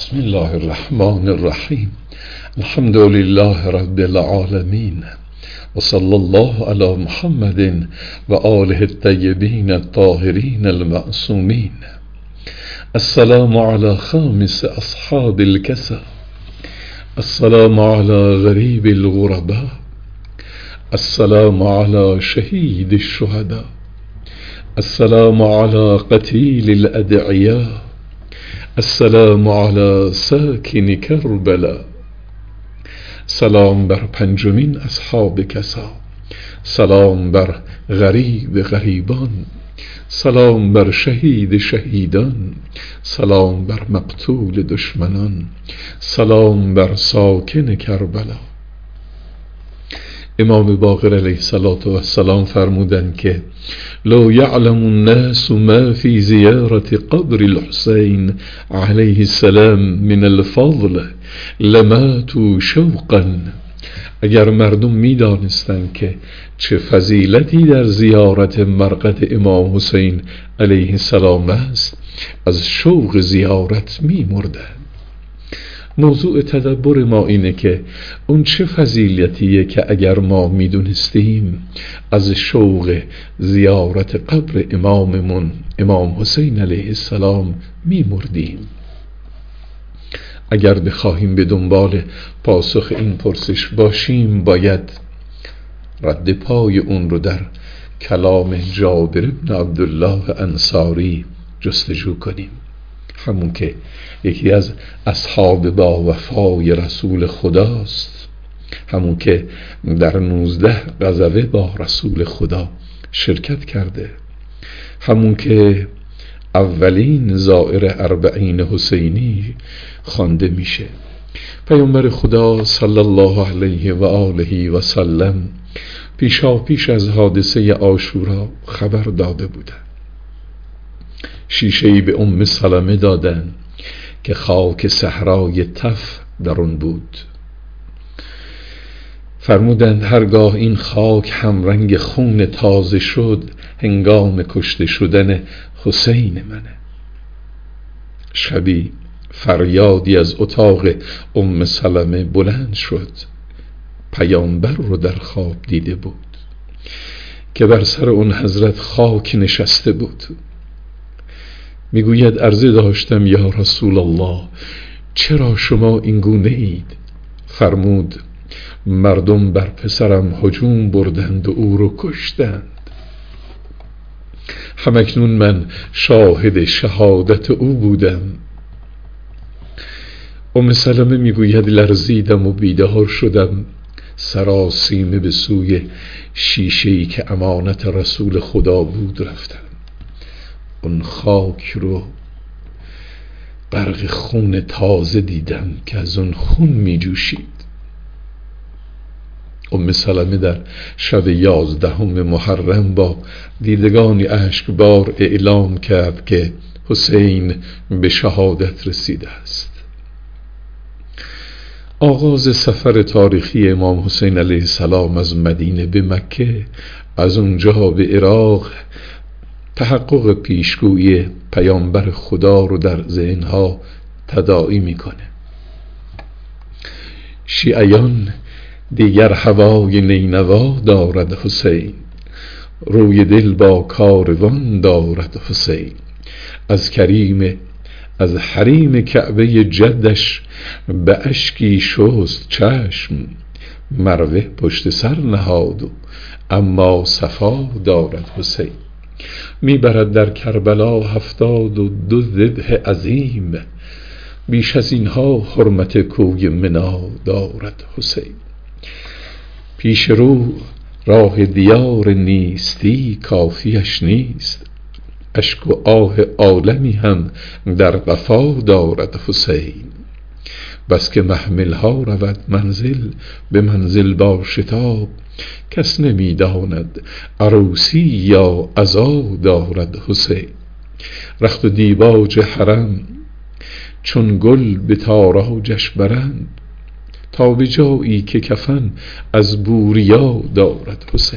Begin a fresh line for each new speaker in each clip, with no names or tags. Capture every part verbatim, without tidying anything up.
بسم الله الرحمن الرحیم. الحمد لله رب العالمین و صلی الله علی محمد و آله الطیبین الطاهرین المعصومین. السلام علی خامس اصحاب الكسا، السلام علی غریب الغرباء، السلام علی شهید الشهداء، السلام علی قتیل الادعیاء، السلام علی ساکن کربلا. سلام بر پنجمین اصحاب کسا، سلام بر غریب غریبان، سلام بر شهید شهیدان، سلام بر مقتول دشمنان، سلام بر ساکن کربلا. امام باقر علیه السلام فرمودند که لو یعلم الناس ما فی زیارت قبر الحسین علیه السلام من الفضل لماتوا شوقا. اگر مردم می دانستند که چه فضیلتی در زیارت مرقد امام حسین علیه السلام است، از شوق زیارت می مردند. موضوع تدبر ما اینه که اون چه فضیلتیه که اگر ما میدونستیم از شوق زیارت قبر اماممون امام حسین علیه السلام میمردیم. اگر بخواهیم به دنبال پاسخ این پرسش باشیم، باید رد پای اون رو در کلام جابر بن عبدالله انصاری جستجو کنیم، همون که یکی از اصحاب با وفای رسول خداست، همون که در نوزده غزوه با رسول خدا شرکت کرده، همون که اولین زائر اربعین حسینی خوانده میشه. پیامبر خدا صلی الله علیه و آله و سلم پیشا پیش از حادثه عاشورا خبر داده بودند. شیشه‌ای به ام سلمه دادن که خاک صحرای تف در اون بود. فرمودند هرگاه این خاک همرنگ خون تازه شد، هنگام کشته شدن حسین منه. شبی فریادی از اتاق ام سلمه بلند شد. پیامبر رو در خواب دیده بود که بر سر اون حضرت خاک نشسته بود. میگوید عرضه داشتم یا رسول الله، چرا شما این گونه اید؟ فرمود مردم بر پسرم هجوم بردند و او رو کشتند. همکنون من شاهد شهادت او بودم. ام سلمه میگوید لرزیدم و بیدار شدم، سراسیمه به سوی شیشه‌ای که امانت رسول خدا بود رفتم. اون خاک رو غرق خون تازه دیدم که از اون خون می جوشید. ام سلمه در شب یازدهم محرم با دیدگانی اشکبار اعلام کرد که حسین به شهادت رسیده است. آغاز سفر تاریخی امام حسین علیه السلام از مدینه به مکه، از اونجا به عراق، تحقق پیشگویی پیامبر خدا رو در ذهنها تداعی میکنه. شیعیان دیگر هوای نینوا دارد حسین، روی دل با کاروان دارد حسین. از کریم از حریم کعبه جدش به اشکی شست چشم، مروه پشت سر نهاد و اما صفا دارد حسین. میبرد در کربلا هفتاد و دو ذبح عظیم، بیش از اینها حرمت کوی منا دارد حسین. پیش رو راه دیار نیستی کافیش نیست، اشک و آه عالمی هم در قفا دارد حسین. بس که محمل ها رود منزل به منزل با شتاب، کس نمی داند عروسی یا عزا دارد حسین. رخت و دیباج حرم چون گل به تاراجش برند، تا به جایی که کفن از بوریا دارد حسین.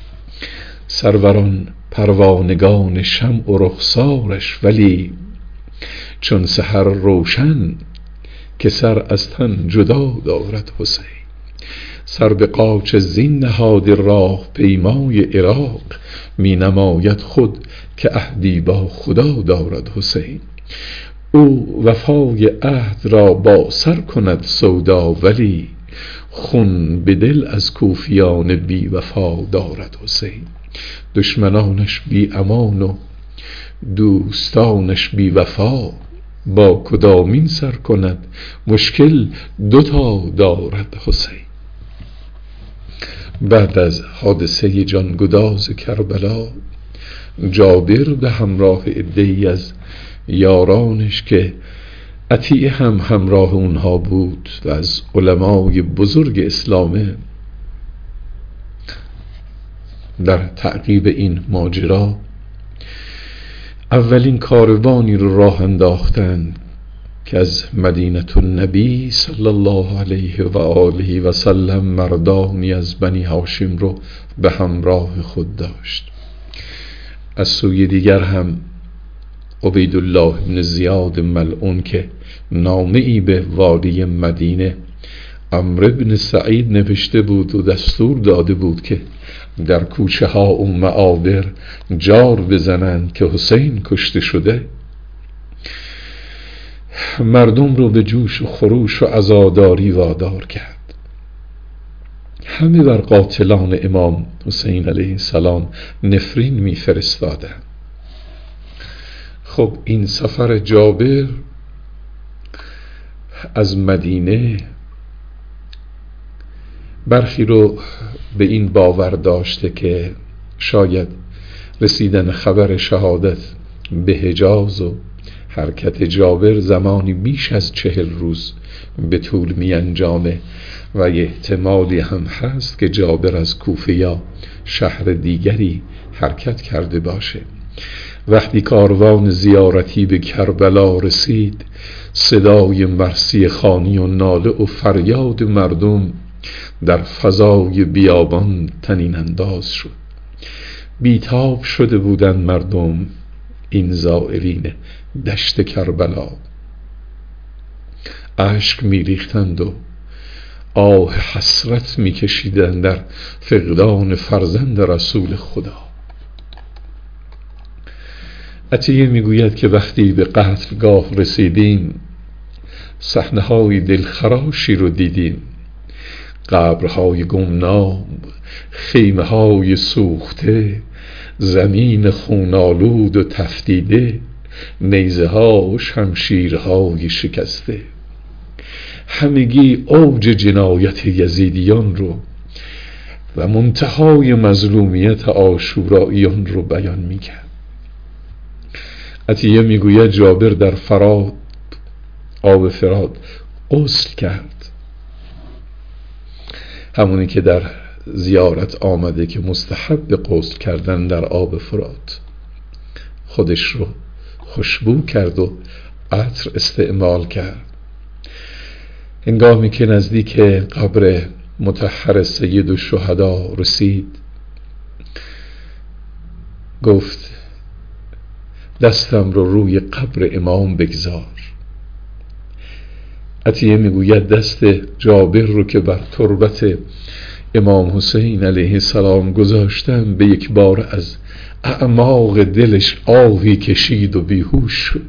سروران پروانگان شمع و رخسارش، ولی چون سحر روشن که سر از تن جدا دارد حسین. سر به قاچ زین نهاد راه پیمای عراق، می نماید خود که عهدی با خدا دارد حسین. او وفای عهد را با سر کند سودا، ولی خون به دل از کوفیان بی وفا دارد حسین. دشمنانش بی امان و دوستانش بی وفا، با کدامین سر کند مشکل دوتا دارد حسین. بعد از حادثه جانگداز کربلا، جابر به همراه عده‌ای از یارانش که عطیه هم همراه اونها بود و از علمای بزرگ اسلامه، در تعقیب این ماجرا اولین کاروانی رو راه انداختند که از مدینه النبی صلی الله علیه و آله و سلم مردانی از بنی هاشم رو به همراه خود داشت. از سوی دیگر هم عبیدالله بن زیاد ملعون که نامه ای به والی مدینه عمرو بن سعید نوشته بود و دستور داده بود که در کوچه ها و معابر جار بزنند که حسین کشته شده، مردم رو به جوش و خروش و عزاداری وادار کرد. همه بر قاتلان امام حسین علیه السلام نفرین می فرستادن. خب این سفر جابر از مدینه برخی رو به این باور داشته که شاید رسیدن خبر شهادت به حجاز و حرکت جابر زمانی بیش از چهل روز به طول می انجامه و احتمالی هم هست که جابر از کوفه یا شهر دیگری حرکت کرده باشه. وقتی کاروان زیارتی به کربلا رسید، صدای مرثیه خوانی و ناله و فریاد مردم در فضای بیابان طنین انداز شد. بیتاب شده بودند مردم، این زائرین دشت کربلا، اشک می ریختند و آه حسرت می کشیدند در فقدان فرزند رسول خدا. عطیه می گوید که وقتی به قتلگاه رسیدیم، صحنه های دلخراشی رو دیدیم. قبرهای گمنام، خیمه های سوخته، زمین خونالود و تفتیده، نیزه ها و شمشیرهای شکسته. همگی اوج جنایت یزیدیان رو و منتهای مظلومیت عاشوراییان رو بیان می کرد. عطیه می گوید جابر در فرات، آب فرات غسل کرد، همونی که در زیارت آمده که مستحب غسل کردن در آب فرات. خودش رو خوشبو کرد و عطر استعمال کرد. هنگامی که نزدیک قبر مطهر سید الشهدا رسید، گفت دستم رو روی قبر امام بگذار. عطیه میگوید دست جابر رو که بر تربت امام حسین علیه السلام گذاشتم، به یک بار از اعماق دلش آهی کشید و بیهوش شد.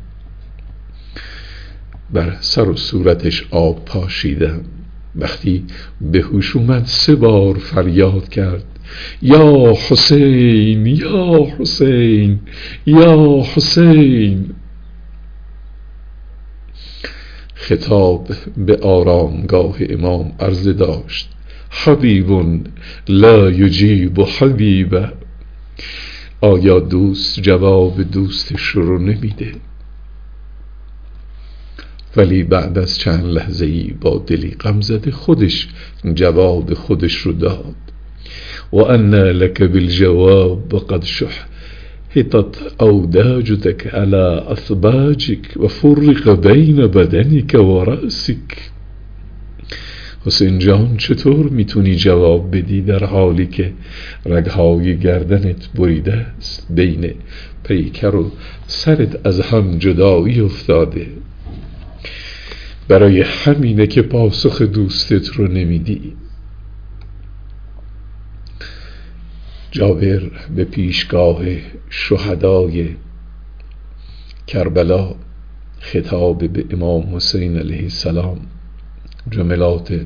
بر سر و صورتش آب پاشیدم. وقتی به هوش اومد سه بار فریاد کرد: یا حسین، یا حسین، یا حسین. خطاب به آرامگاه امام عرض داشت: حبیب لا یجیب حبیبه. آیا دوست جواب دوستش رو نمیده؟ ولی بعد از چند لحظه ای با دلی غم زده خودش جواب خودش رو داد: و ان لك بالجواب وقد شحطت اوداجك على اثباجك و فرق بین بدنك و رأسك. حسین جان، چطور میتونی جواب بدی در حالی که رگهای گردنت بریده است، بین پیکر و سرت از هم جدایی افتاده. برای همینه که پاسخ دوستت رو نمیدی. جابر به پیشگاه شهدای کربلا خطاب به امام حسین علیه السلام جملات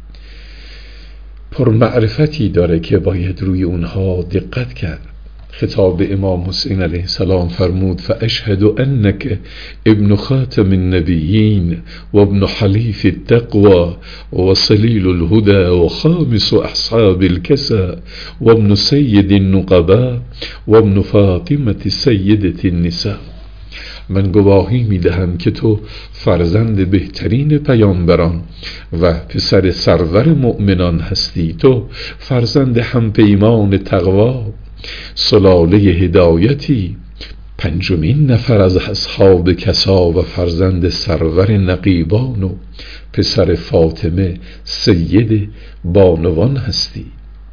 پرمعرفتی داره که باید روی اونها دقت کرد. خطاب به امام حسین علیه السلام فرمود فاشهد انک ابن خاتم النبیین و ابن حلیف التقوى و صلیل الهدى و خامس اصحاب الكسى و ابن سید النقباء و ابن فاطمة سیدة النساء. من گواهی میدهم که تو فرزند بهترین پیامبران و پسر سرور مؤمنان هستی. تو فرزند همپیمان تقوا، سلاله هدایتی، پنجمین نفر از اصحاب کسا و فرزند سرور نقیبان و پسر فاطمه سید بانوان هستی.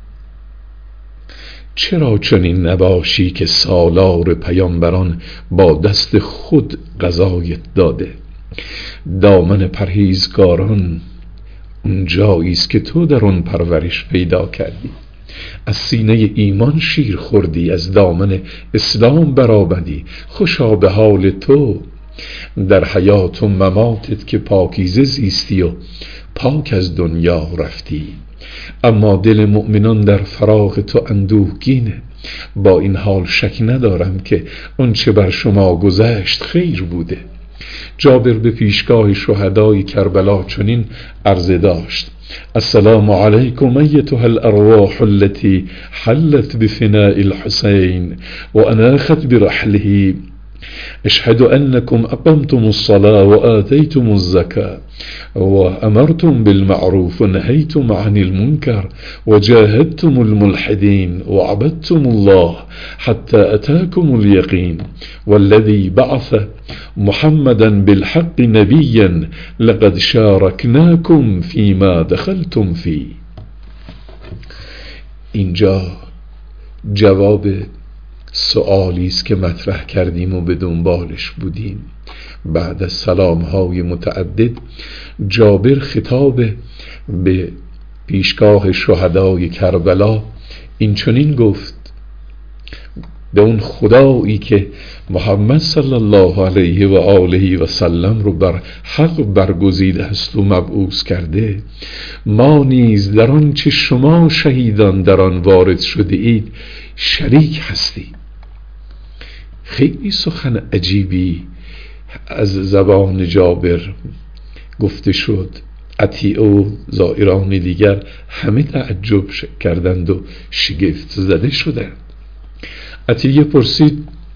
چرا چنین نباشی که سالار پیامبران با دست خود غذایت داده؟ دامن پرهیزگاران اون جاییست که تو در اون پرورش پیدا کردی. از سینه ایمان شیر خوردی، از دامن اسلام برآمدی. خوشا به حال تو در حیات و مماتت که پاکیزه زیستی و پاک از دنیا رفتی. اما دل مؤمنان در فراق تو اندوهگینه. با این حال شک ندارم که اون چه بر شما گذشت خیر بوده. جابر به پیشگاه شهدای کربلا چنین عرضه داشت السلام علیکم ایتها الارواح التي حلت بفناء الحسین و اناخت برحله. اشهد انكم اقمتم الصلاة وآتيتم الزكاة وامرتم بالمعروف ونهيتم عن المنكر وجاهدتم الملحدين وعبدتم الله حتى اتاكم اليقين والذي بعث محمدا بالحق نبيا لقد شاركناكم فيما دخلتم فيه. اینجا جواب سؤالی است که مطرح کردیم و به دنبالش بودیم. بعد از سلام‌های متعدد جابر خطاب به پیشگاه شهدای کربلا این چنین گفت به اون خدایی که محمد صلی الله علیه و آله و سلم رو بر حق برگزیده است و مبعوث کرده، ما نیز در آن چه شما شهیدان در آن وارد شده اید شریک هستی. خیلی سخن عجیبی از زبان جابر گفته شد. عطیه و زائران دیگر همه تعجب کردند و شگفت زده شدند. عطیه پرسید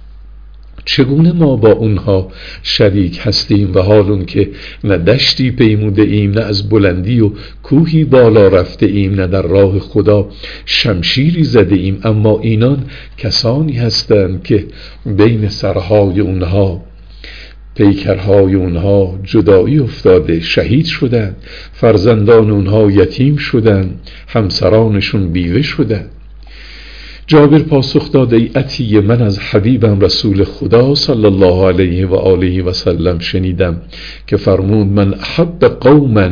چگونه ما با اونها شریک هستیم و حال اون که نه دشتی پیموده ایم، نه از بلندی و کوهی بالا رفته ایم، نه در راه خدا شمشیری زده ایم، اما اینان کسانی هستند که بین سرهای اونها پیکرهای اونها جدایی افتاده، شهید شدند، فرزندان اونها یتیم شدند، همسرانشون بیوه شدند. جابر پاسخ داد ای عطیه، من از حبیبم رسول خدا صلی الله علیه و آله و سلم شنیدم که فرمود من احب قوما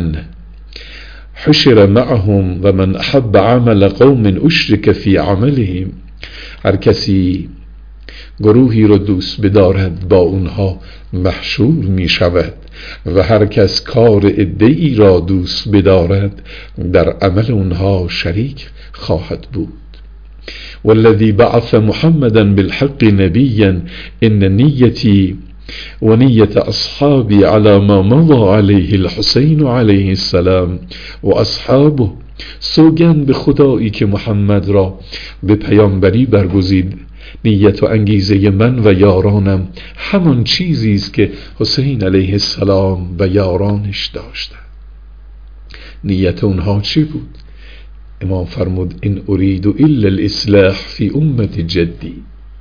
حشر معهم و من احب عمل قوم اشرک فی عملهم. هر کسی گروهی رو دوست بدارد با اونها محشور می شود و هر کس کار عده‌ای را دوست بدارد در عمل اونها شریک خواهد بود. والذي بعث محمدا بالحق نبيا إن نيتي ونية أصحابي على ما مضى عليه الحسين عليه السلام وأصحابه. سوگند به خدایی که محمد را به پیامبری برگزید، نیت و انگیزه من و یارانم همان چیزی است که حسین علیه السلام و یارانش داشتند. نیت اونها چی بود؟ امام فرمود این اريد الا الاصلاح فی امت جدی،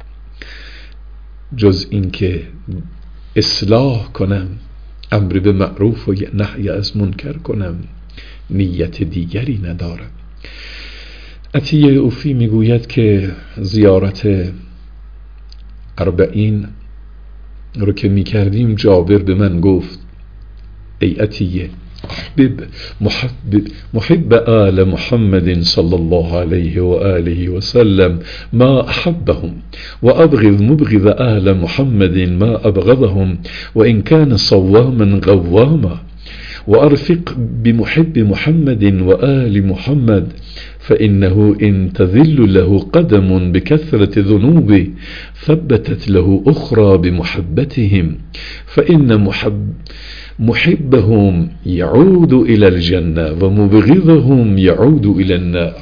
جز این که اصلاح کنم، امر به معروف و نهی از منکر کنم، نیت دیگری ندارم. عطیه اوفی میگوید که زیارت اربعین رو که می کردیم جابر به من گفت ای عطیه محب محب محب آل محمد صلى الله عليه وآله وسلم ما أحبهم وأبغض مبغض آل محمد ما أبغضهم وإن كان صواما قواما وأرفق بمحب محمد وآل محمد فإنه إن تذل له قدم بكثرة ذنوبه ثبتت له أخرى بمحبتهم فإن محب محبهم يعود إلى الجنة ومبغضهم يعود إلى النار.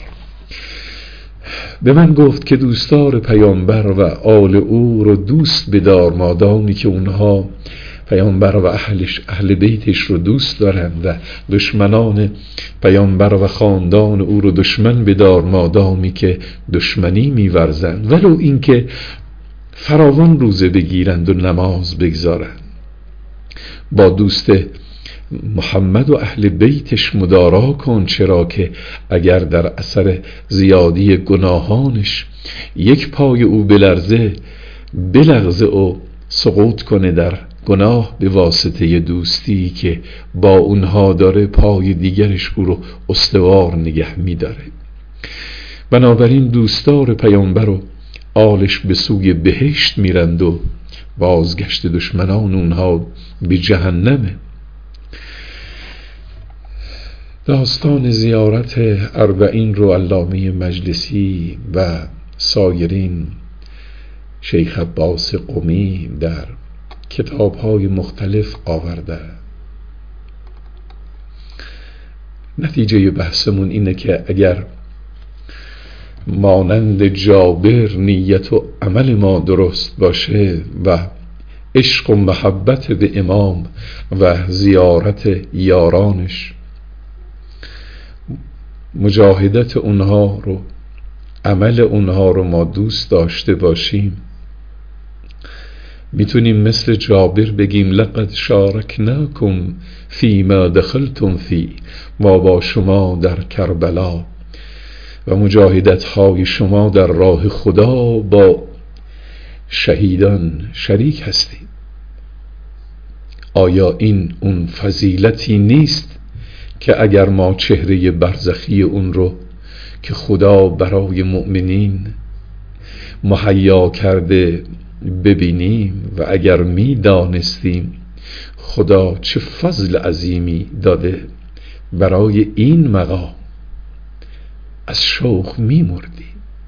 به من گفت که دوستار پیامبر و آل او رو دوست بدار مادامی که اونها پیامبر و اهلش اهل بیتش رو دوست دارند و دشمنان پیامبر و خاندان او رو دشمن بدار مادامی که دشمنی می‌ورزند، ولو اینکه فراوان روزه بگیرند و نماز بگذارند. با دوست محمد و اهل بیتش مدارا کن، چرا که اگر در اثر زیادی گناهانش یک پای او بلرزه بلغزه و سقوط کنه در گناه به واسطه دوستی که با اونها داره، پای دیگرش او رو استوار نگه می‌داره. بنابراین دوستار پیامبر و آلش به سوی بهشت میرند و بازگشت دشمنان اونها به جهنمه. داستان زیارت اربعین رو علامه مجلسی و سایرین، شیخ عباس قمی در کتاب‌های مختلف آورده. نتیجه بحثمون اینه که اگر مانند جابر نیت و عمل ما درست باشه و عشق و محبت به امام و زیارت یارانش، مجاهدت اونها رو، عمل اونها رو ما دوست داشته باشیم، میتونیم مثل جابر بگیم لقد شارکناکم فیما دخلتم فی، ما با شما در کربلا و مجاهدت های شما در راه خدا با شهیدان شریک هستیم. آیا این اون فضیلتی نیست که اگر ما چهره برزخی اون رو که خدا برای مؤمنین مهیا کرده ببینیم و اگر می دانستیم خدا چه فضل عظیمی داده برای این مقام، از شوق می مردیم.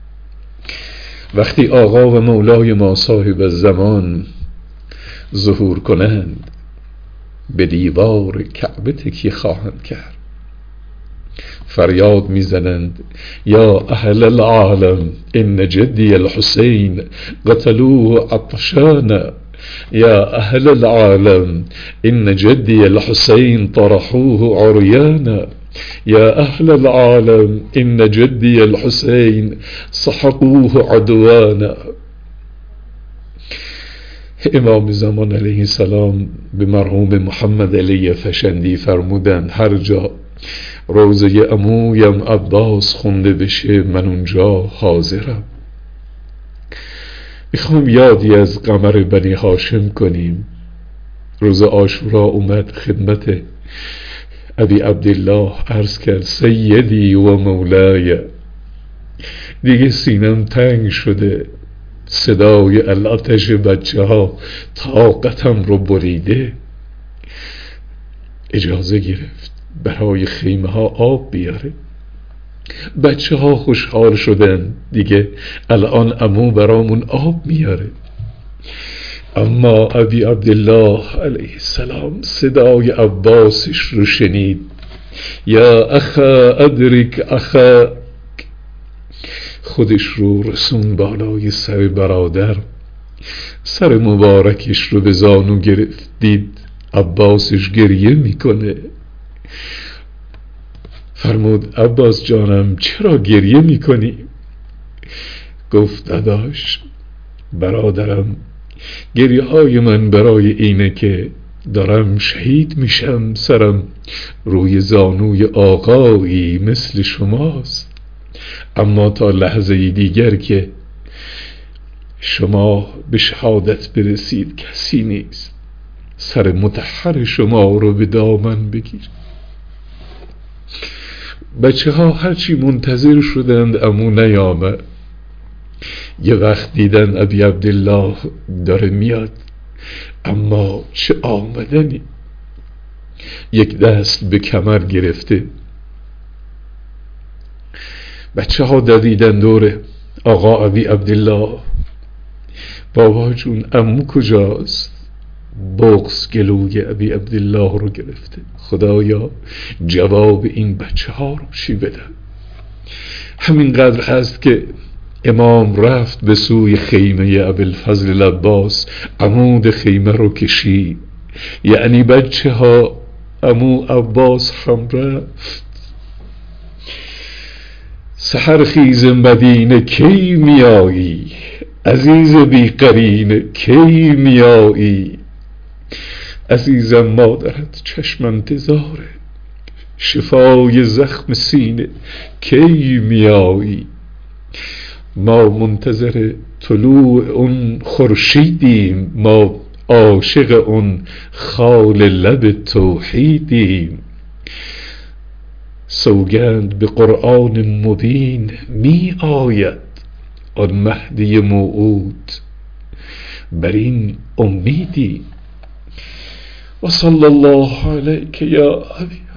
وقتی آقا و مولای ما صاحب الزمان ظهور کنند به دیوار کعبه تکیه خواهند کرد، فریاد میزنند یا اهل العالم ان جدی الحسین قتلوه عطشانا، یا اهل العالم ان جدی الحسین طرحوه عریانا، یا اهل العالم ان جدی الحسین سحقوه عدوانا. امام زمان علیه السلام به مرحوم محمد علی فشندی فرمودن هر جا روزه عمویم عباس خونده بشه من اونجا حاضرم. میخوام یادی از قمر بنی هاشم کنیم. روز عاشورا اومد خدمت ابی عبدالله عرض کرد سیدی و مولای، دیگه سینم تنگ شده، صدای الاتش بچه ها طاقتم رو بریده. اجازه گرفت برای خیمه ها آب بیاره. بچه ها خوشحال شدن دیگه الان عمو برامون آب میاره. اما ابی عبدالله علیه السلام صدای عباسش رو شنید، یا اخا ادرک اخا، خودش رو رسون بالای سر برادر، سر مبارکش رو به زانو گرفت، دید عباسش گریه میکنه. فرمود عباس جانم چرا گریه میکنی؟ گفت داداش برادرم، گریه های من برای اینه که دارم شهید میشم، سرم روی زانوی آقایی مثل شماست، اما تا لحظه دیگر که شما به شهادت برسید کسی نیست سر مطهر شما رو به دامن بگیر. بچه ها هرچی منتظر شدند عمو نیامد. یه وقت دیدن ابی عبدالله داره میاد، اما چه آمدنی، یک دست به کمر گرفته. بچه ها دویدن دوره. آقا ابی عبدالله، بابا جون عمو کجاست؟ بغض گلوی ابی عبدالله رو گرفته. خدایا جواب این بچه ها رو چی بدم؟ همینقدر هست که امام رفت به سوی خیمه ابوالفضل العباس، عمود خیمه رو کشید. یعنی بچه ها عمو عباس هم رفت. سحر خیز مدینه کی میایی، عزیز بی قرینه کی میایی. عزیزم مادرت چشم انتظاره، شفای زخم سینه کی میایی. ما منتظر طلوع اون خورشیدیم، ما عاشق اون خال لب توحیدیم. سوگند به قرآن مبین می آید آن مهدی موعود، بر این امیدیم. و صلی الله علیک یا حبیب.